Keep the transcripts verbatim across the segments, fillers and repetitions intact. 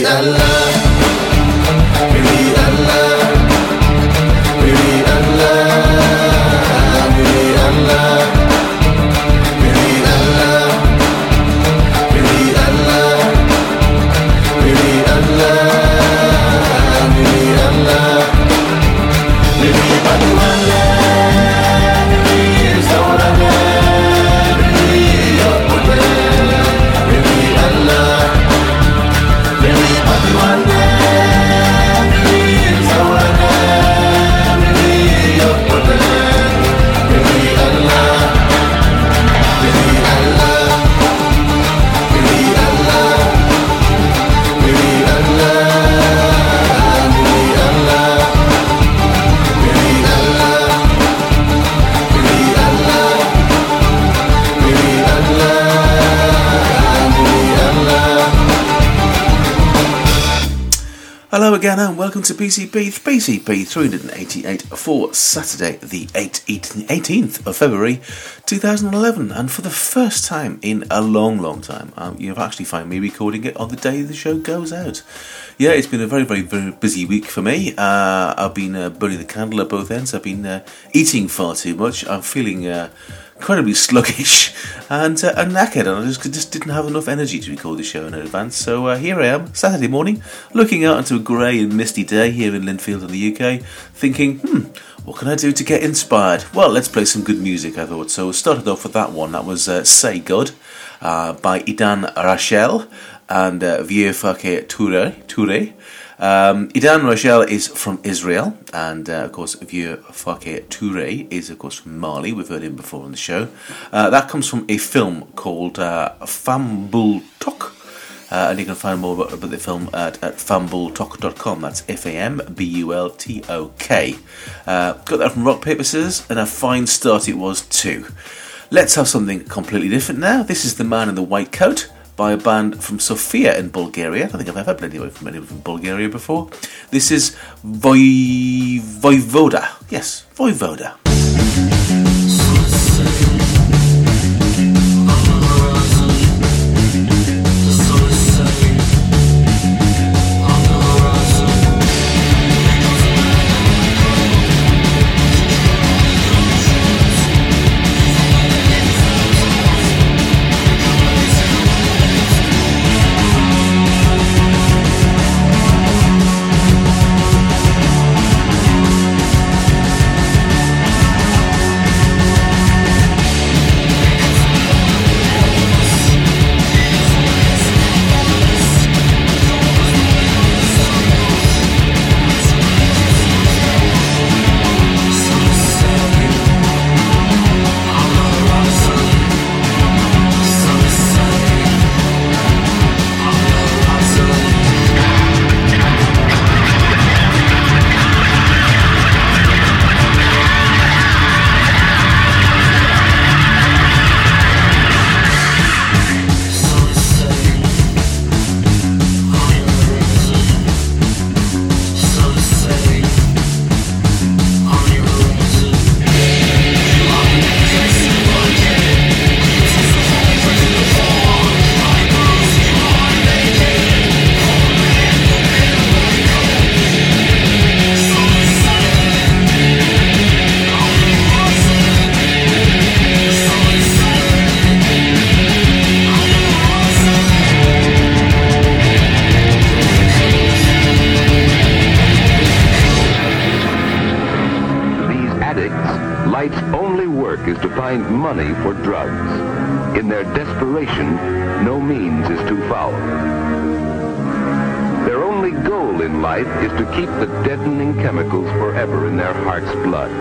Hello again and welcome to P C P, P C P three eighty-eight for Saturday the eighteenth of February two thousand eleven, and for the first time in a long long time um, you've actually found me recording it on the day the show goes out. Yeah, it's been a very very very busy week for me. uh, I've been uh, burning the candle at both ends. I've been uh, eating far too much. I'm feeling uh, incredibly sluggish and, uh, and knackered, and I just, just didn't have enough energy to record the show in advance. So uh, here I am, Saturday morning, looking out into a grey and misty day here in Linfield in the U K, thinking, hmm, what can I do to get inspired? Well, let's play some good music, I thought. So I started off with that one. That was uh, Say God uh, by Idan Rachel and uh, Vieux Fake Toure. Toure. Um, Idan Rachel is from Israel, and uh, of course Vieux Fake Toure is of course from Mali. We've heard him before on the show. Uh, that comes from a film called uh, Fambul Tok, uh, and you can find more about, about the film at, at fambul tok dot com. That's F A M B U L T O K. Uh, got that from Rock Paper Scissors, and a fine start it was too. Let's have something completely different now. This is The Man in the White Coat by a band from Sofia in Bulgaria. I don't think I've ever played anyone from anyone from Bulgaria before. This is Voy- Voivoda. Yes, Voivoda. Money for drugs. In their desperation, no means is too foul. Their only goal in life is to keep the deadening chemicals forever in their heart's blood.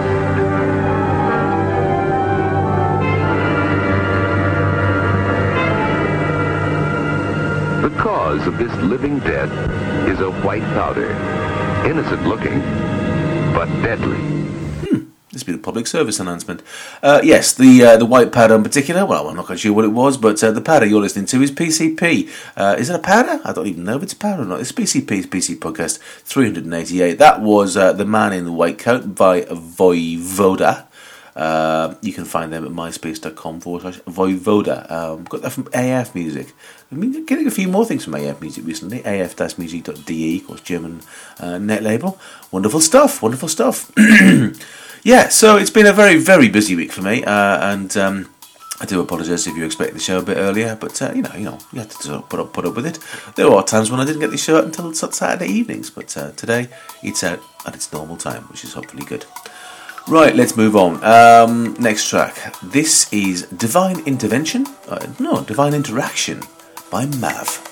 The cause of this living death is a white powder, innocent looking, but deadly. This has been a public service announcement. Uh, yes, the uh, the white powder in particular, well, I'm not quite sure what it was, but uh, the powder you're listening to is P C P. Uh, is it a powder? I don't even know if it's a powder or not. It's P C P's P C Podcast three eighty-eight. That was uh, The Man in the White Coat by Voivoda. Uh, you can find them at myspace.com forward slash Voivoda. Um, got that from A F Music. I've been getting a few more things from A F Music recently. A F music dot D E, of course, German uh, net label. Wonderful stuff, wonderful stuff. Yeah, so it's been a very, very busy week for me, uh, and um, I do apologise if you expect the show a bit earlier, but uh, you know, you know, you have to sort of put up, put up with it. There are times when I didn't get the show out until Saturday evenings, but uh, today it's out at its normal time, which is hopefully good. Right, let's move on. Um, next track. This is Divine Intervention. Uh, no, Divine Interaction by Mav.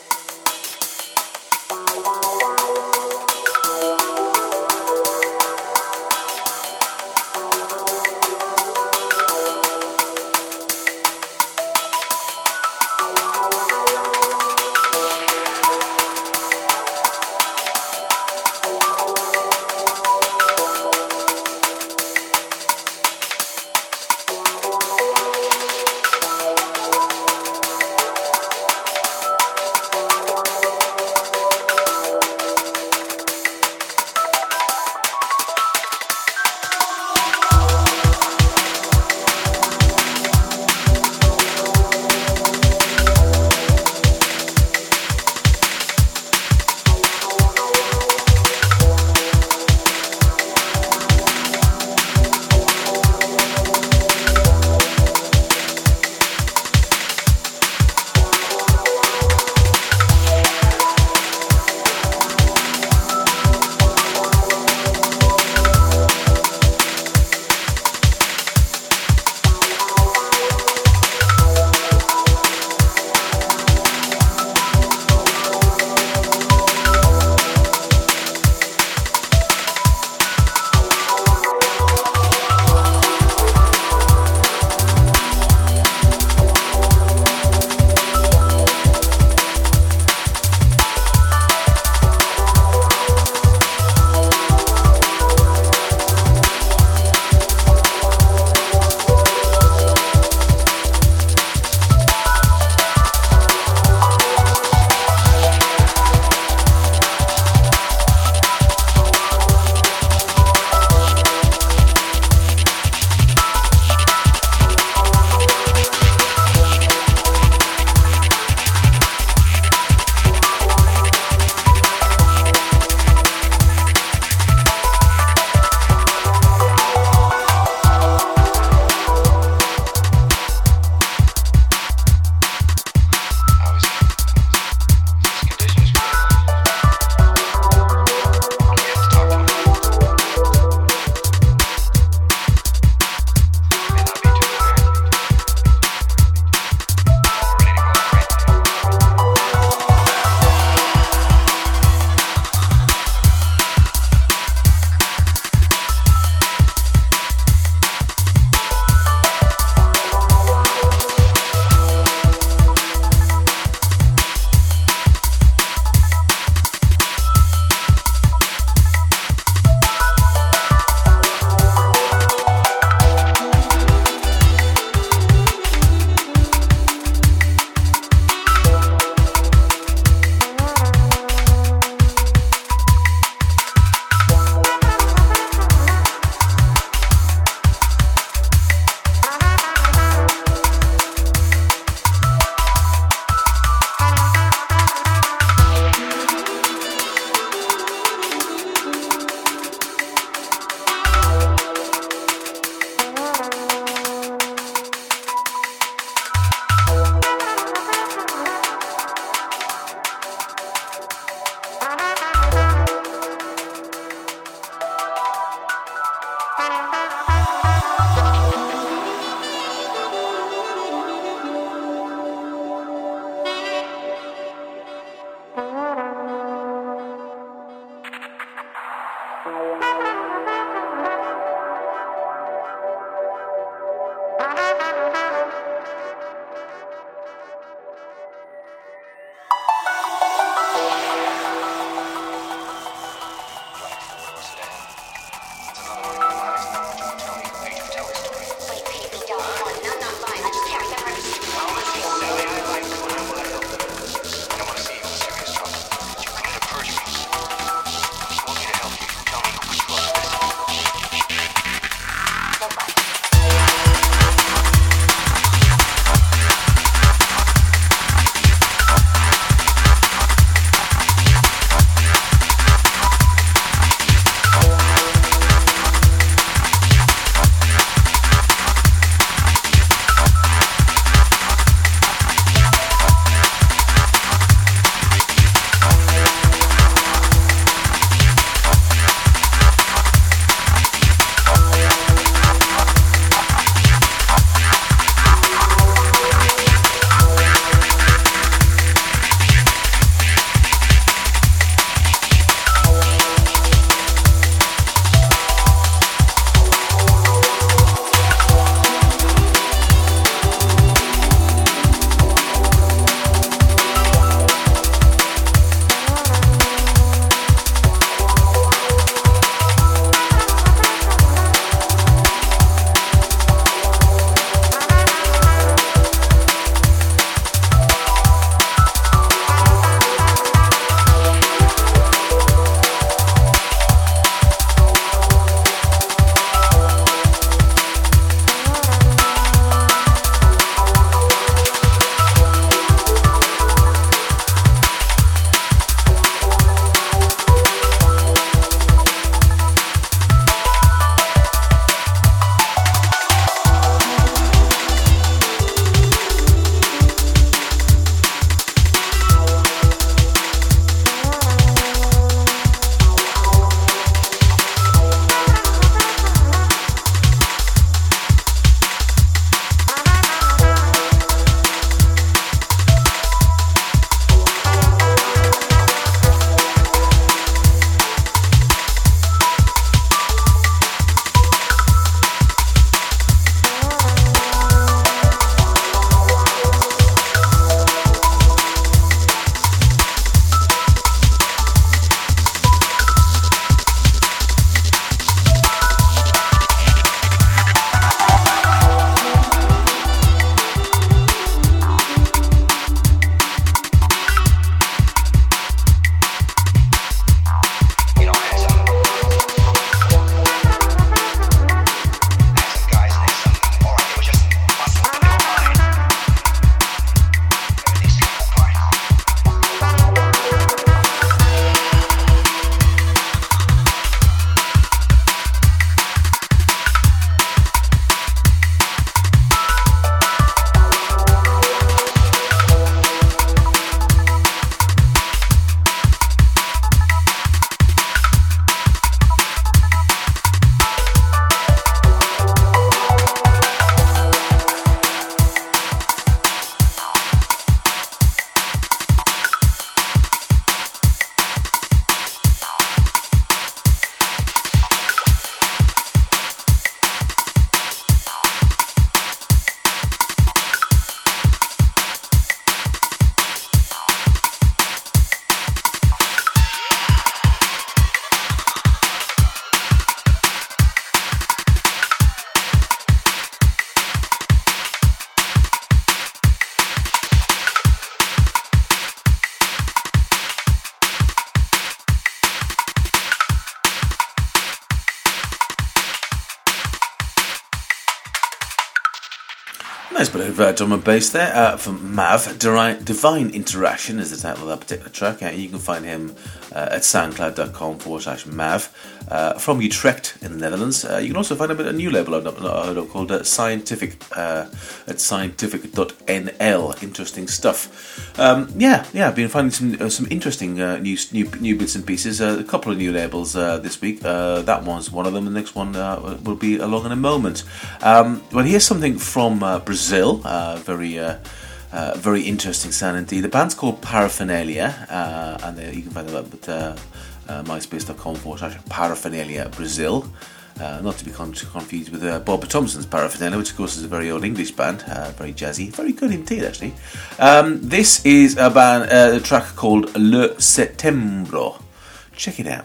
Nice bit of uh, drum and bass there uh, from Mav. Diri- Divine Interaction is the title of that particular track. Uh, you can find him uh, at soundcloud.com forward slash Mav. Uh, from Utrecht in the Netherlands. Uh, you can also find him at a new label uh, called uh, Scientific uh, at scientific dot n l. Interesting stuff. Um, yeah, yeah, I've been finding some uh, some interesting uh, new, new new bits and pieces. Uh, a couple of new labels uh, this week. Uh, that one's one of them. The next one uh, will be along in a moment. Um, well, here's something from uh, Brazil. Uh, very. Uh, Uh, very interesting sound indeed. The band's called Paraphernalia, uh, and they, you can find them up at uh, uh, myspace.com forward slash Paraphernalia Brazil. Uh, not to be con- confused with uh, Bob Thompson's Paraphernalia, which of course is a very old English band, uh, very jazzy, very good indeed actually. Um, this is a band, uh, a track called Le Setembro. Check it out.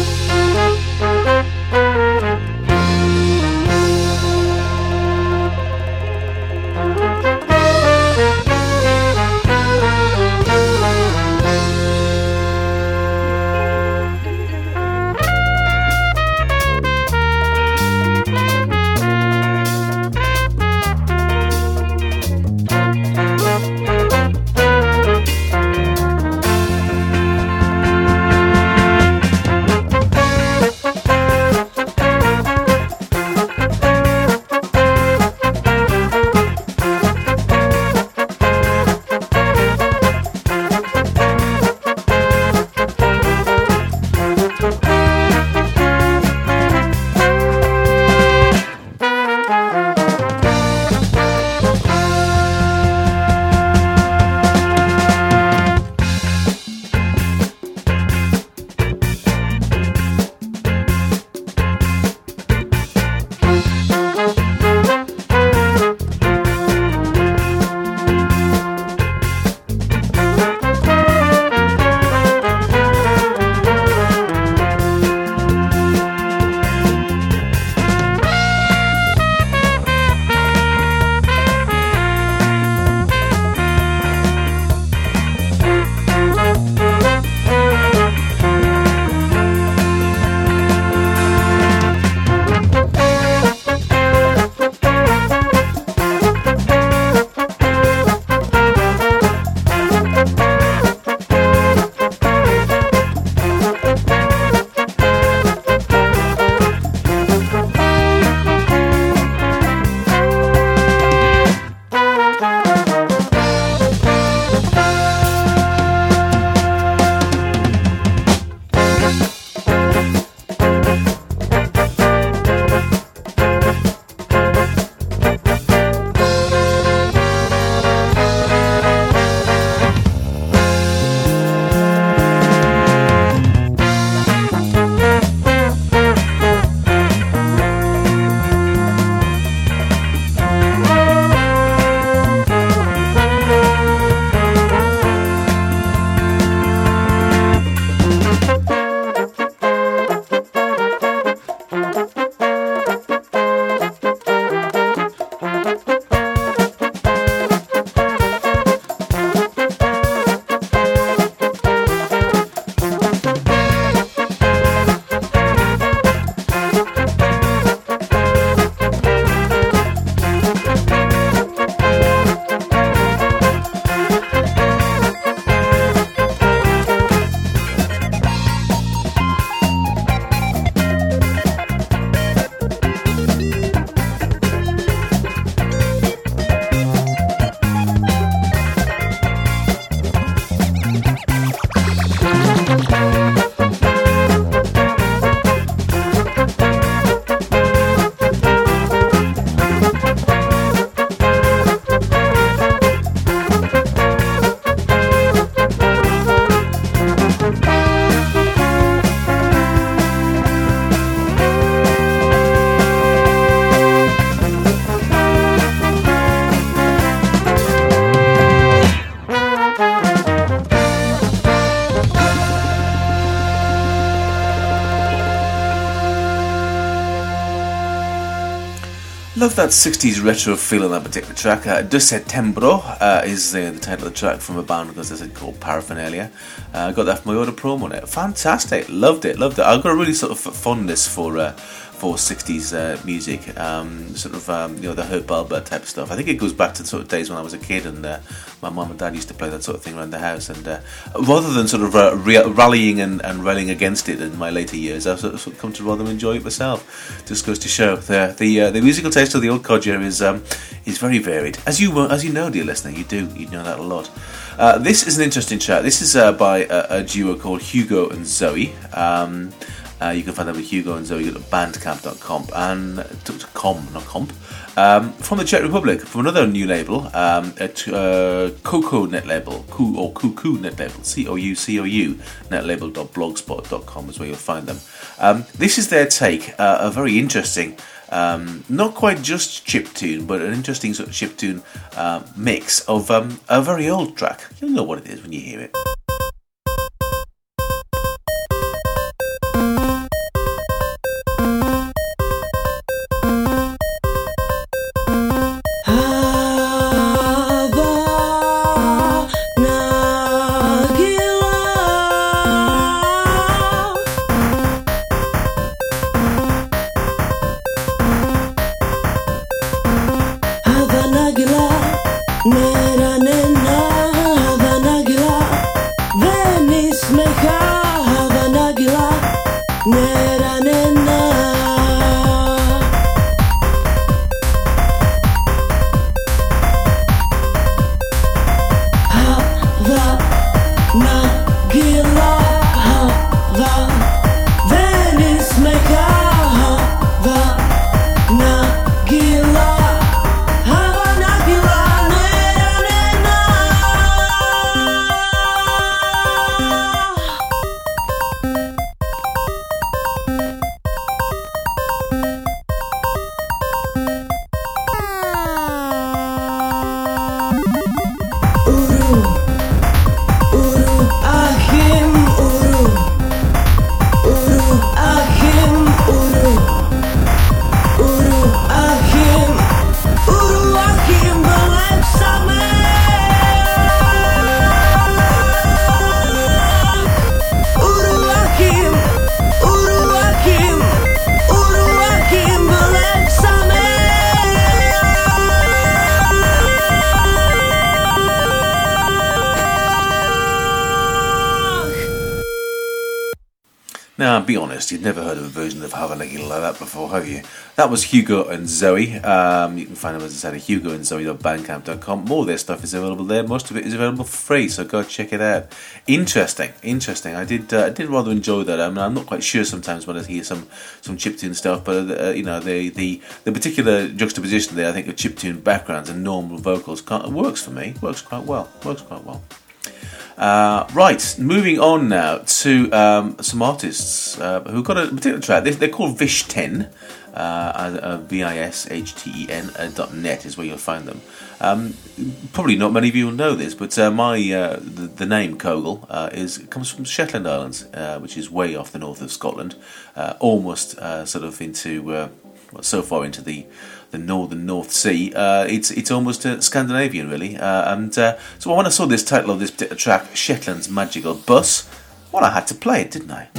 Love that sixties retro feel on that particular track. Uh, De Setembro uh, is uh, the title of the track from a band, as I said, called Paraphernalia. I uh, got that from my order promo on it. Fantastic. Loved it, loved it. I've got a really sort of fondness for uh, for sixties uh, music, um, sort of um, you know, the Herb Alpert type of stuff. I think it goes back to the sort of days when I was a kid, and uh, my mum and dad used to play that sort of thing around the house. And uh, rather than sort of uh, re- rallying and, and railing against it in my later years, I've sort of, sort of come to rather enjoy it myself. Just goes to show the the, uh, the musical taste of the old codger is um, is very varied, as you as you know, dear listener. You do you know that a lot. Uh, this is an interesting track. This is uh, by a, a duo called Hugo and Zoe. Um, Uh, you can find them with Hugo and Zoe at bandcamp dot com and com, not comp. Um, from the Czech Republic, from another new label, um, at uh, Coco Net Label, Coo or Cuckoo Net Label, C O U C O U netlabel dot blogspot dot com is where you'll find them. Um, this is their take, uh, a very interesting, um, not quite just chiptune, but an interesting sort of chiptune uh, mix of um, a very old track. You'll know what it is when you hear it. Now, be honest, you've never heard of a version of Have a Leggy like that before, have you? That was Hugo and Zoe. Um, you can find them, as I said, at hugo and zoe dot bandcamp dot com. More of their stuff is available there. Most of it is available for free, so go check it out. Interesting, interesting. I did uh, I did rather enjoy that. I mean, I'm not quite sure sometimes when I hear some, some chiptune stuff, but, uh, you know, the, the, the particular juxtaposition there, I think, of chiptune backgrounds and normal vocals can't, works for me. Works quite well. Works quite well. Uh, right, moving on now to um, some artists uh, who've got a particular track. They're, they're called Vishten, uh, uh, V I S H T E N uh, dot net is where you'll find them. Um, probably not many of you will know this, but uh, my uh, the, the name Kogel uh, is comes from Shetland Islands, uh, which is way off the north of Scotland, uh, almost uh, sort of into uh, well, so far into the. the northern North Sea. Uh, it's it's almost uh, Scandinavian, really. Uh, and uh, so when I saw this title of this particular track, Shetland's Magical Bus, well, I had to play it, didn't I?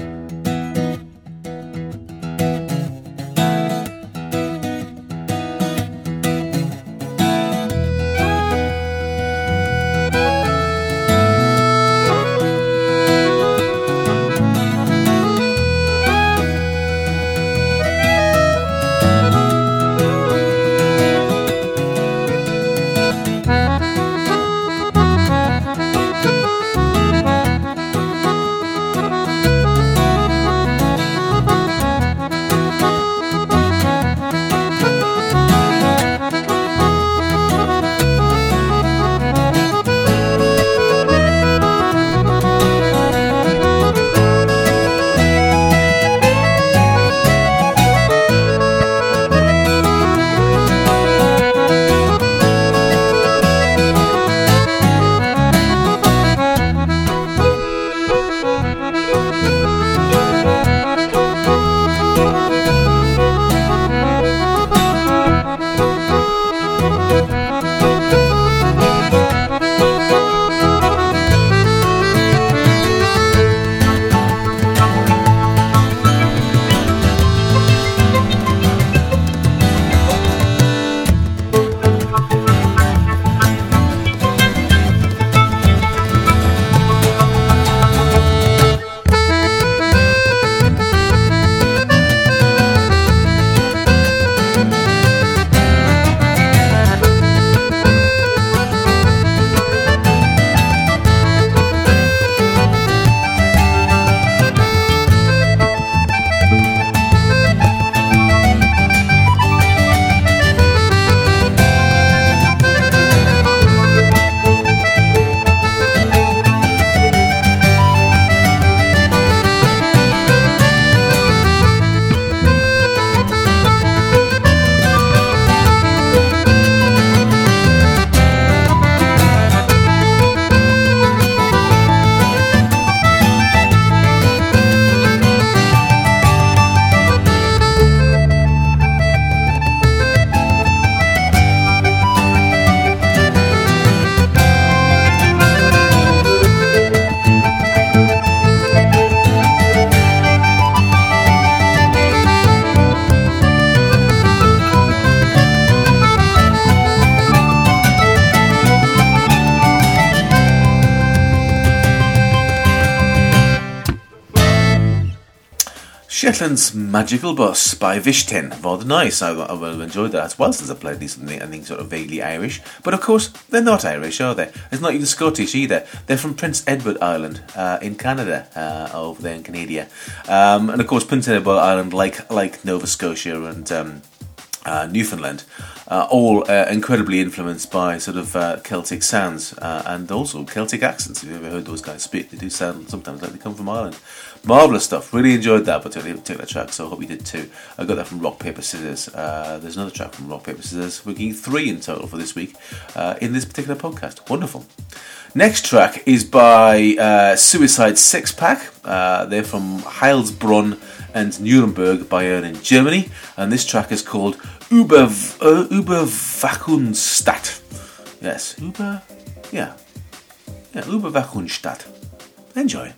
Shetland's Magical Bus by Vishten. Rather nice. I, I really enjoyed that as well since I played these something, I think, sort of vaguely Irish. But of course, they're not Irish, are they? It's not even Scottish either. They're from Prince Edward Island uh, in Canada, uh, over there in Canada. Um, and of course, Prince Edward Island, like like Nova Scotia and um, uh, Newfoundland, uh, all uh, incredibly influenced by sort of uh, Celtic sounds uh, and also Celtic accents. If you've ever heard those guys speak, they do sound sometimes like they come from Ireland. Marvellous stuff. Really enjoyed that particular, particular track, so I hope you did too. I got that from Rock Paper Scissors. Uh, there's another track from Rock Paper Scissors. We're getting three in total for this week uh, in this particular podcast. Wonderful. Next track is by uh, Suicide Six Pack. Uh, they're from Heilsbronn and Nuremberg, Bayern in Germany, and this track is called Über uh, Überwachungsstadt. Yes, Über, yeah, yeah, Überwachungsstadt. Enjoy.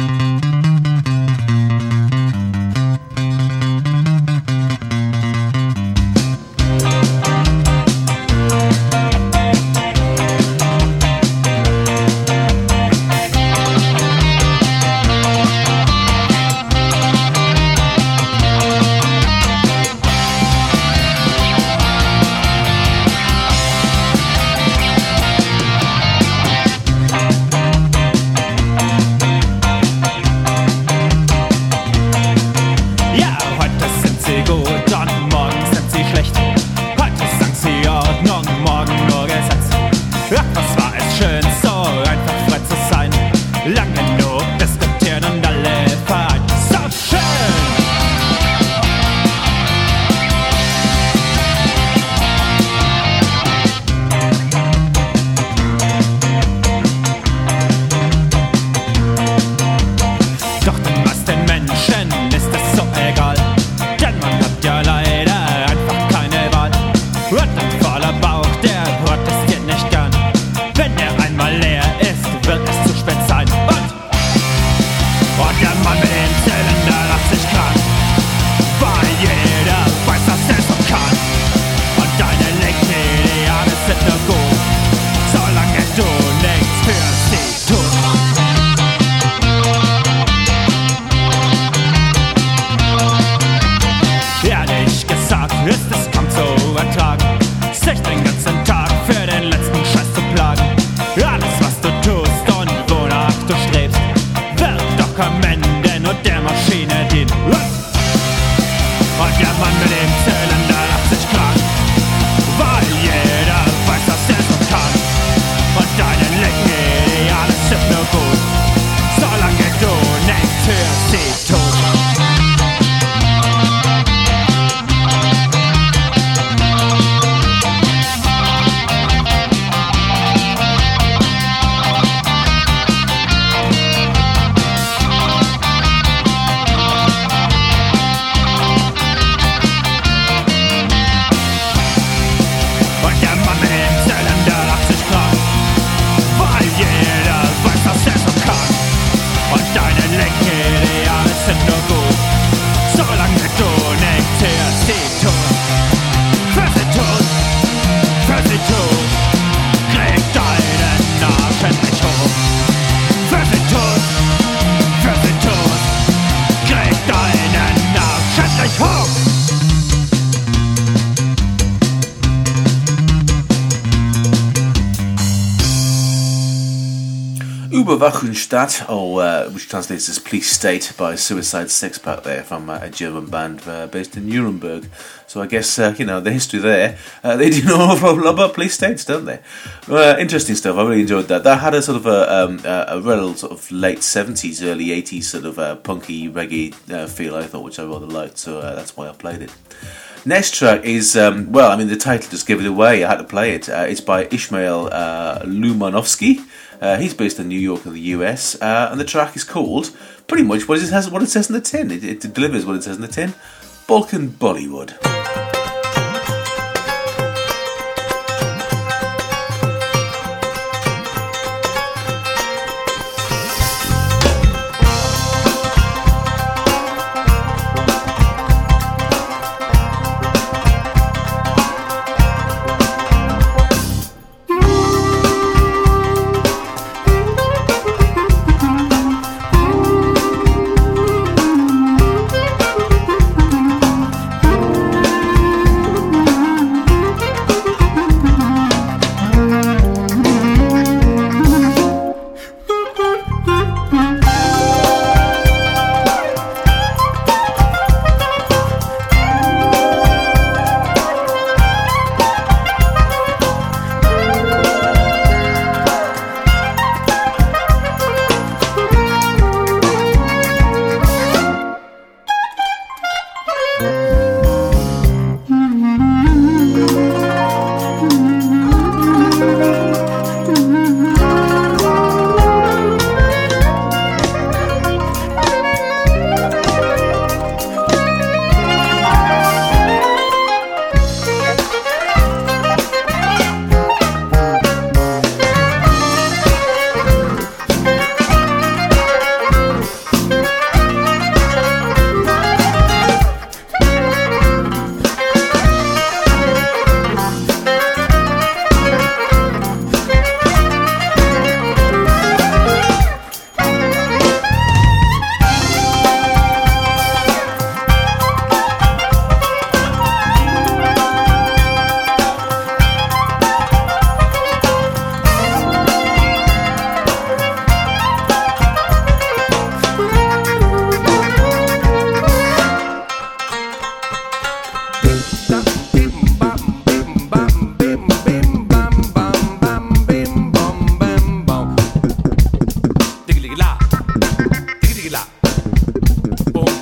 Überwachungsstadt, or uh, which translates as Police State, by Suicide Six Pack there, from uh, a German band uh, based in Nuremberg. So I guess, uh, you know, the history there, uh, they do know an awful lot about police states, don't they? Uh, interesting stuff. I really enjoyed that. That had a sort of a, um, a real sort of late seventies, early eighties sort of uh, punky reggae uh, feel, I thought, which I rather liked, so uh, that's why I played it. Next track is, um, well, I mean, the title just gave it away. I had to play it. Uh, it's by Ishmael uh, Lumanovsky. Uh, he's based in New York in the U S, uh, and the track is called pretty much what it says, what it says in the tin. It, it delivers what it says in the tin. Balkan Bollywood.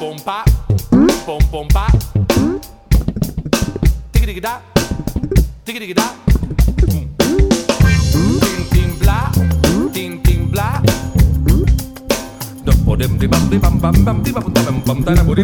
boom pop, boom boom pop. Digga digga da, digga digga da. Ding ding blah, ding ding blah. Bum bum bum bum bum bum bum bum bum bum bum bum bum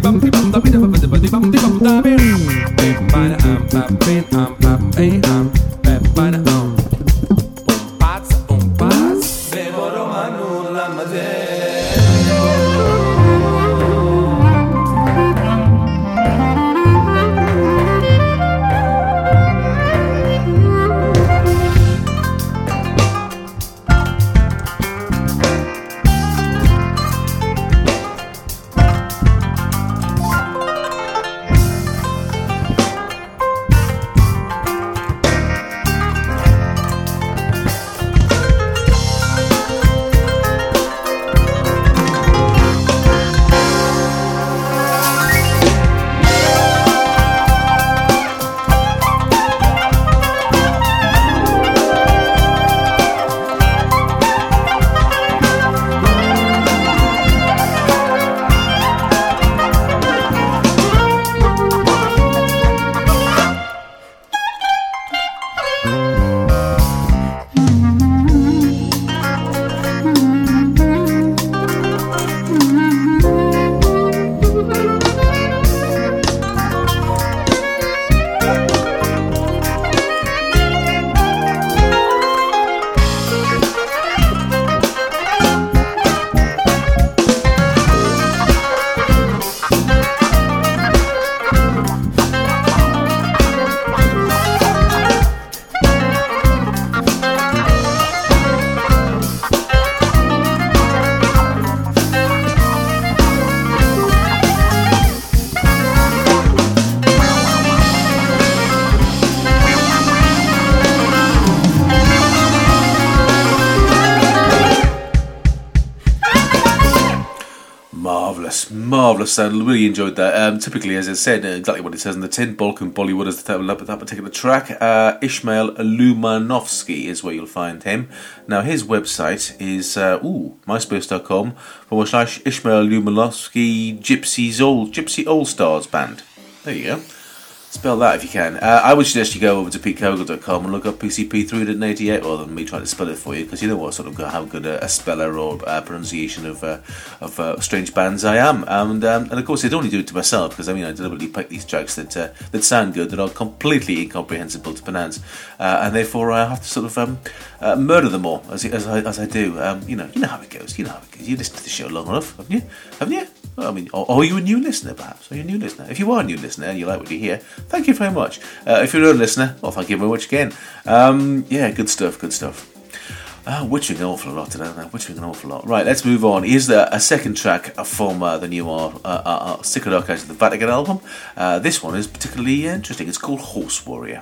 Marvellous sound, really enjoyed that. Um, typically, as I said, exactly what it says in the tin, Balkan Bollywood is the title of that particular track. Uh, Ishmael Lumanovsky is where you'll find him. Now, his website is uh, ooh, myspace.com forward slash Ishmael Lumanovsky Gypsy's All, Gypsy All Stars Band. There you go. Spell that if you can. Uh, I would suggest you go over to pete cogle dot com and look up P C P three eighty-eight rather than me trying to spell it for you, because you know what sort of how good a, a speller or uh, pronunciation of uh, of uh, strange bands I am. And um, and of course, I don't only do it to myself, because I mean I deliberately pick these tracks that uh, that sound good, that are completely incomprehensible to pronounce, uh, and therefore I have to sort of um, uh, murder them all as as I, as I do. Um, you know, you know how it goes. You know how it goes. You listen to the show long enough, haven't you? Haven't you? I mean, or, or are you a new listener, perhaps? Are you a new listener? If you are a new listener and you like what you hear, thank you very much. Uh, if you're a listener, well, thank you very much again. Um, yeah, good stuff, good stuff. Uh, witching an awful lot today, witching an awful lot. Right, let's move on. Here's the, a second track from uh, the new uh, uh, uh, Secret Archives of the Vatican album. Uh, this one is particularly interesting. It's called Horse Warrior.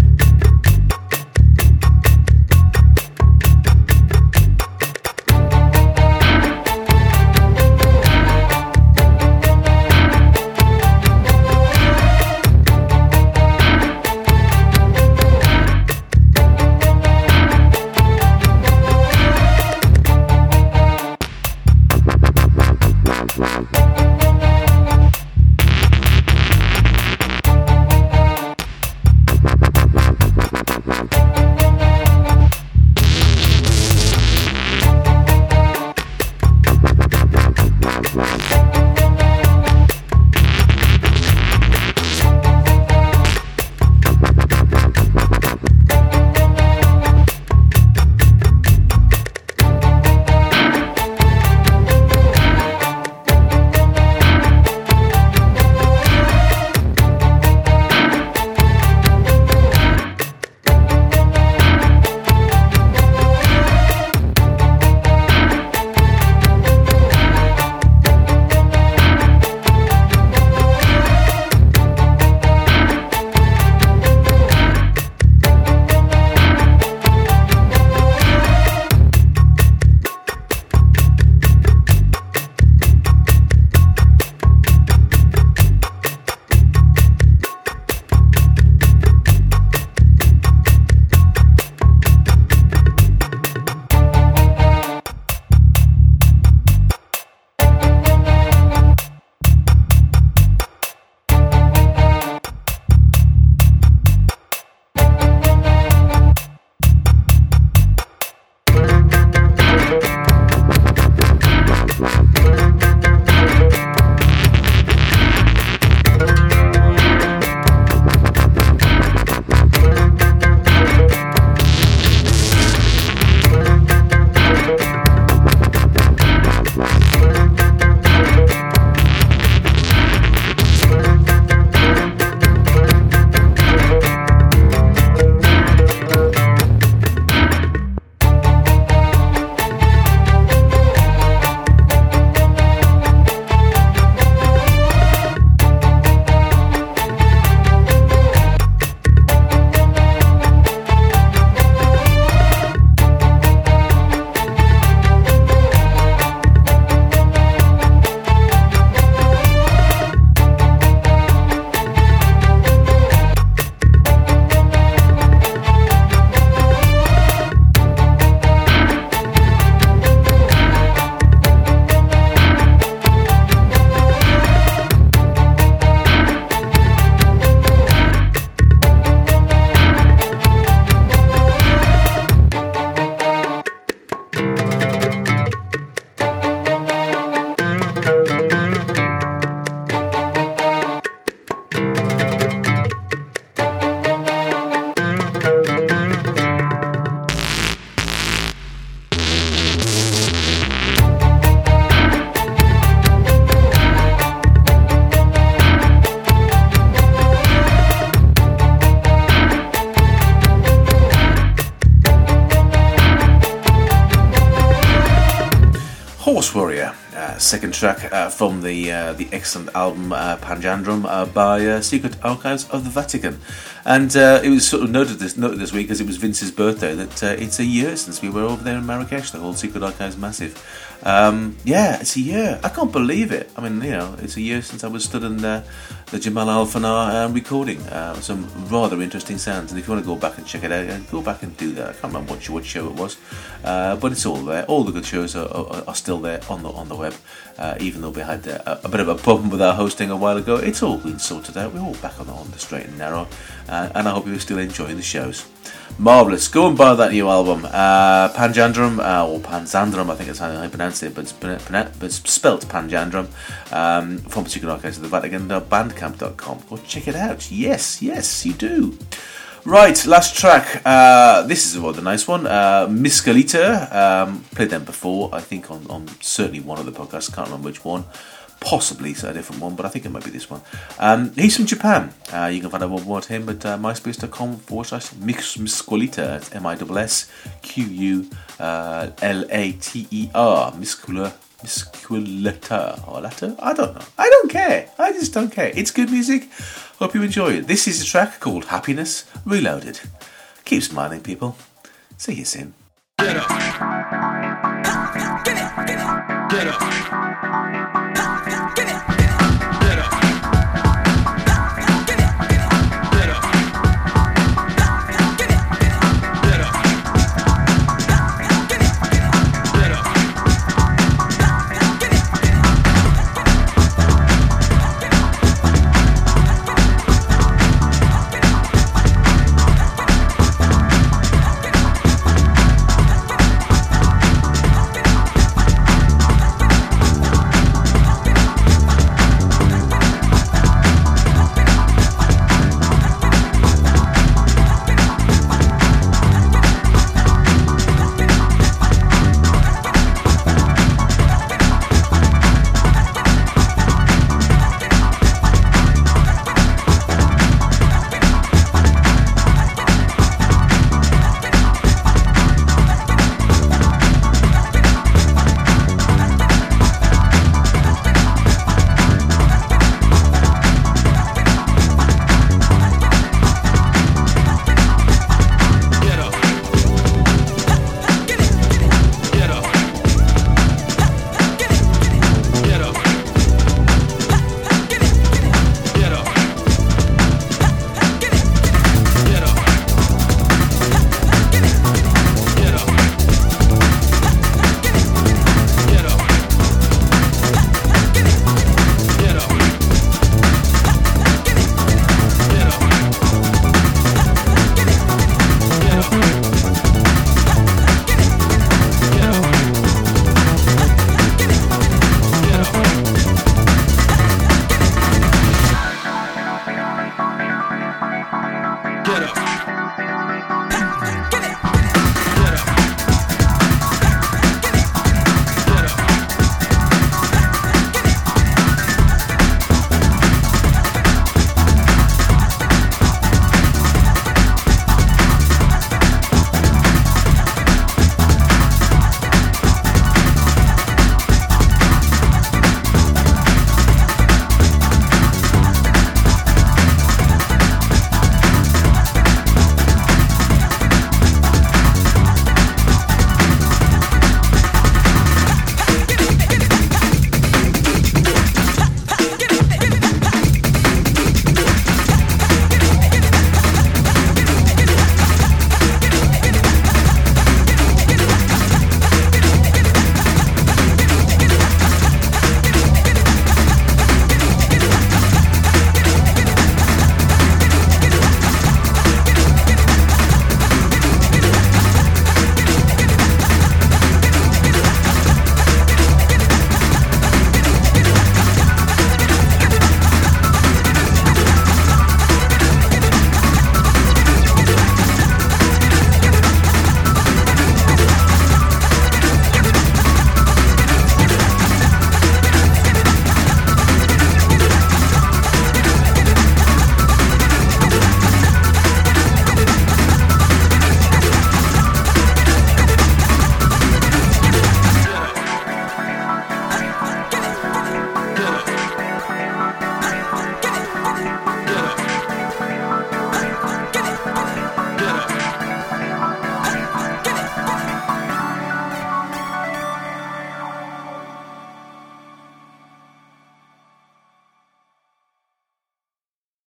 Thank second track uh, from the uh, the excellent album uh, Panjandrum uh, by uh, Secret Archives of the Vatican. And uh, it was sort of noted this noted this week, as it was Vince's birthday, that uh, it's a year since we were over there in Marrakesh, the whole Secret Archives Massive. Um, yeah, it's a year. I can't believe it. I mean, you know, it's a year since I was stood in uh, the Jamal Al-Fanar uh, recording. Uh, some rather interesting sounds. And if you want to go back and check it out, uh, go back and do that. I can't remember what, what show it was, uh, but it's all there. All the good shows are, are, are still there on the on the web. Uh, even though we had uh, a bit of a problem with our hosting a while ago, it's all been sorted out. We're all back on the, on the straight and narrow, uh, and I hope you're still enjoying the shows. Marvellous. Go and buy that new album, uh, Panjandrum, uh, or Panzandrum, I think that's how I pronounce it, but it's, but it's spelt Panjandrum, um, from Secret Archives of the Vatican, uh, bandcamp dot com. Go check it out. Yes, yes, you do. Right, last track. Uh, this is a rather nice one. Uh, Miscalita. Um, played them before, I think, on, on certainly one of the podcasts. Can't remember which one. Possibly a different one, but I think it might be this one. Um, he's from Japan. Uh, you can find out more about him at uh, myspace.com forward slash Misculita. It's M I S S Q U L A T E R. Miscula. Misculita. Or latter? I don't know. I don't care. I just don't care. It's good music. Hope you enjoy it. This is a track called Happiness Reloaded. Keep smiling, people. See you soon. Get up. Get it. Get it. Get up.